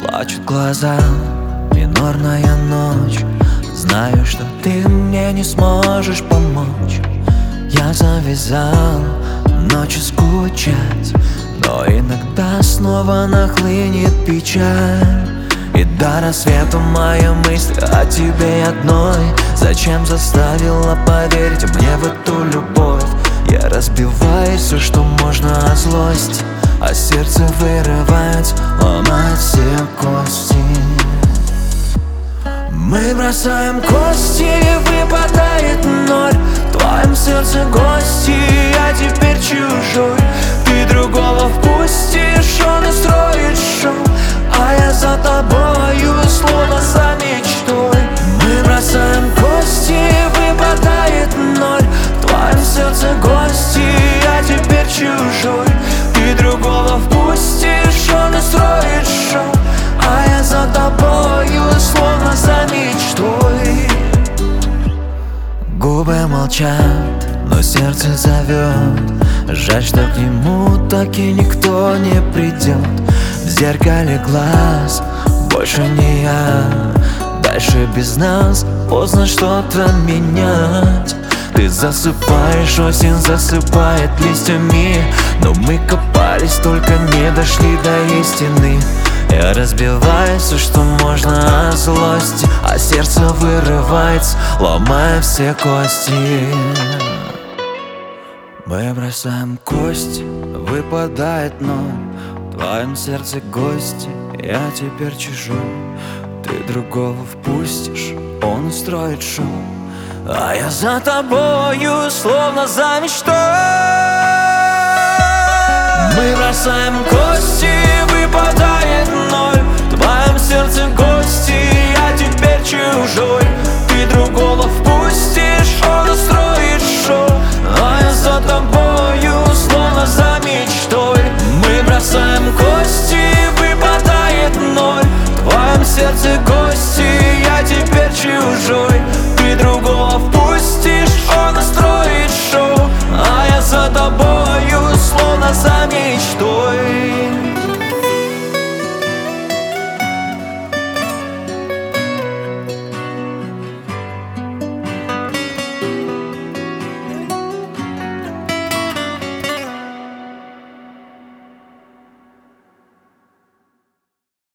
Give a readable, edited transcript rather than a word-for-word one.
плачут глаза, минорная ночь. Знаю, что ты мне не сможешь помочь. Я завязал ночью скучать, но иногда снова нахлынет печаль. И до рассвета мои мысли о тебе одной. Зачем заставила поверить мне в эту любовь? Я разбиваю все, что можно от злости, а сердце вырывает, ломает все кости. Мы бросаем кости, и выпадает ноль. В твоем сердце гости, я теперь чужой. Ты другого впустишь, он устроит шоу, а я за тобою, словно за мечтой. Мы бросаем кости, и выпадает ноль. В твоем сердце гости, я теперь чужой. Ты другого впустишь, он устроит шоу, а я за тобою, словно за мечтой. Губы молчат, но сердце зовет. Жаль, что к нему так и никто не придет. В зеркале глаз больше не я. Дальше без нас поздно что-то менять. Ты засыпаешь, осень засыпает листьями, но мы копались, только не дошли до истины. Я разбиваю все, что можно от злости, а сердце вырывается, ломая все кости. Мы бросаем кости, выпадает ноль. В твоем сердце гости, я теперь чужой. Ты другого впустишь, он устроит шоу, а я за тобою, словно за мечтой. Мы бросаем кости,